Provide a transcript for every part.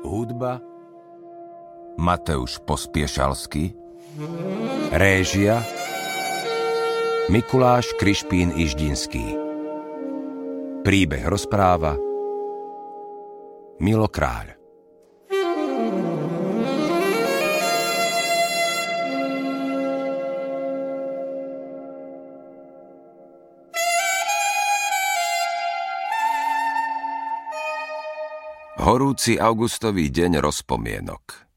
Hudba Mateusz Pospiešalský, réžia Mikuláš Krišpín-Iždinský, príbeh rozpráva Milo Kráľ. Horúci augustový deň rozpomienok.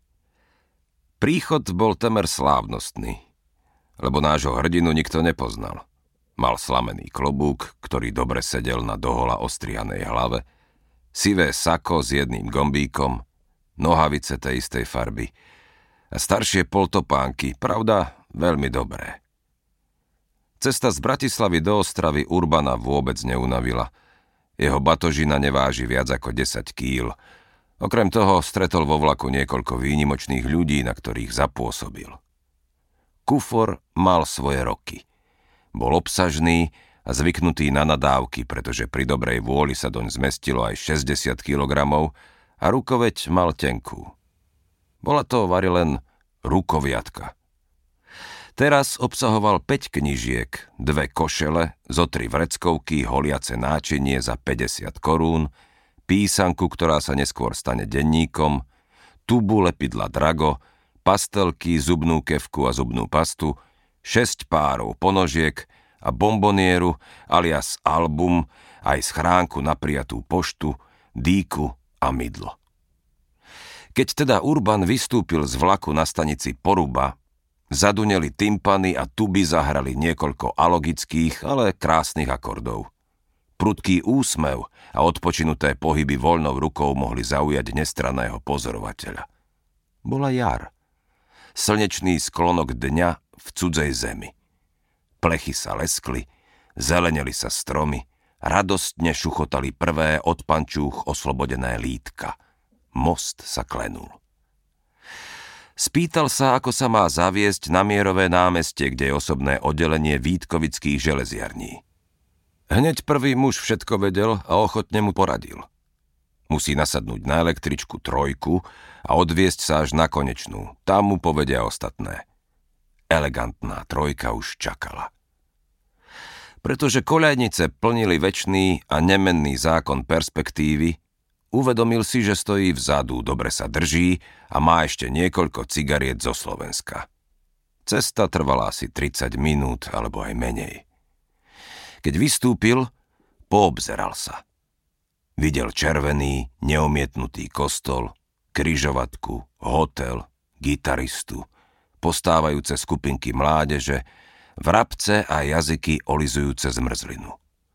Príchod bol temer slávnostný, lebo nášho hrdinu nikto nepoznal. Mal slamený klobúk, ktorý dobre sedel na dohola ostrihanej hlave, sivé sako s jedným gombíkom, nohavice tej istej farby a staršie poltopánky, pravda, veľmi dobré. Cesta z Bratislavy do Ostravy Urbana vôbec neunavila. Jeho batožina neváži viac ako 10 kíl. Okrem toho stretol vo vlaku niekoľko výnimočných ľudí, na ktorých zapôsobil. Kufor mal svoje roky. Bol obsažný a zvyknutý na nadávky, pretože pri dobrej vôli sa doň zmestilo aj 60 kilogramov a rukoveď mal tenkú. Bola to vari len rukoviatka. Teraz obsahoval 5 knižiek, 2 košele, zo 3 vreckovky, holiace náčinie za 50 korún, písanku, ktorá sa neskôr stane denníkom, tubu lepidla Drago, pastelky, zubnú kefku a zubnú pastu, 6 párov ponožiek a bombonieru alias album, aj schránku na prijatú poštu, dýku a mydlo. Keď teda Urban vystúpil z vlaku na stanici Poruba, zaduneli tympany a tuby zahrali niekoľko alogických, ale krásnych akordov. Prudký úsmev a odpočinuté pohyby voľnou rukou mohli zaujať nestranného pozorovateľa. Bola jar. Slnečný sklonok dňa v cudzej zemi. Plechy sa leskli, zeleneli sa stromy, radostne šuchotali prvé od pančúch oslobodené lítka. Most sa klenul. Spýtal sa, ako sa má zaviesť na Mierové námestie, kde je osobné oddelenie Vítkovických železiarní. Hneď prvý muž všetko vedel a ochotne mu poradil. Musí nasadnúť na električku 3 a odviesť sa až na konečnú. Tam mu povedia ostatné. Elegantná 3 už čakala. Pretože koľajnice plnili večný a nemenný zákon perspektívy, uvedomil si, že stojí vzadu, dobre sa drží a má ešte niekoľko cigariet zo Slovenska. Cesta trvala asi 30 minút alebo aj menej. Keď vystúpil, poobzeral sa. Videl červený, neumietnutý kostol, križovatku, hotel, gitaristu, postávajúce skupinky mládeže, vrabce a jazyky olizujúce zmrzlinu.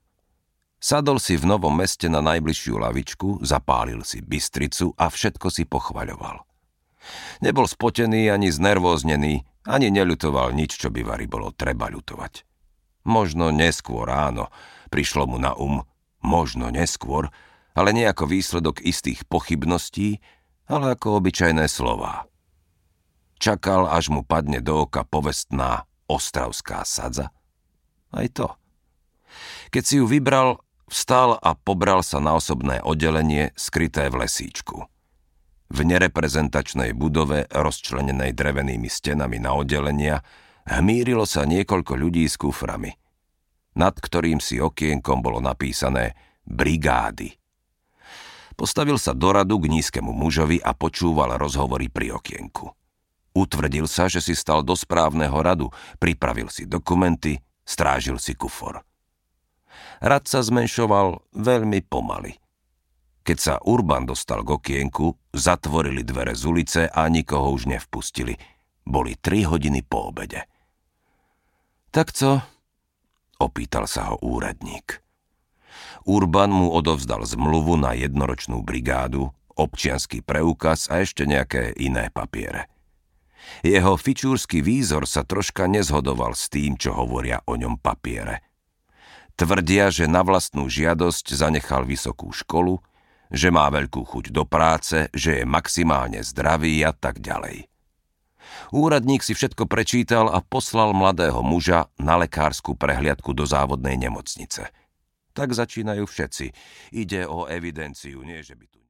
Sadol si v Novom Meste na najbližšiu lavičku, zapálil si bystricu a všetko si pochvaľoval. Nebol spotený ani znervóznený, ani neľutoval nič, čo by vari bolo treba ľutovať. Možno neskôr áno, prišlo mu na možno neskôr, ale nie ako výsledok istých pochybností, ale ako obyčajné slová. Čakal, až mu padne do oka povestná ostravská sadza? Aj to. Keď si ju vybral, vstal a pobral sa na osobné oddelenie skryté v lesíčku. V nereprezentačnej budove, rozčlenenej drevenými stenami na oddelenia, hmírilo sa niekoľko ľudí s kuframi, nad ktorým si okienkom bolo napísané brigády. Postavil sa do radu k nízkemu mužovi a počúval rozhovory pri okienku. Utvrdil sa, že si stal do správneho radu, pripravil si dokumenty, strážil si kufor. Rad sa zmenšoval veľmi pomaly. Keď sa Urban dostal k okienku, zatvorili dvere z ulice a nikoho už nevpustili. Boli 3 hodiny po obede. Tak co? Opýtal sa ho úradník. Urban mu odovzdal zmluvu na jednoročnú brigádu, občiansky preukaz a ešte nejaké iné papiere. Jeho fičúrsky výzor sa troška nezhodoval s tým, čo hovoria o ňom papiere. Tvrdia, že na vlastnú žiadosť zanechal vysokú školu, že má veľkú chuť do práce, že je maximálne zdravý a tak ďalej. Úradník si všetko prečítal a poslal mladého muža na lekárskú prehliadku do závodnej nemocnice. Tak začínajú všetci. Ide o evidenciu, nie že by tu...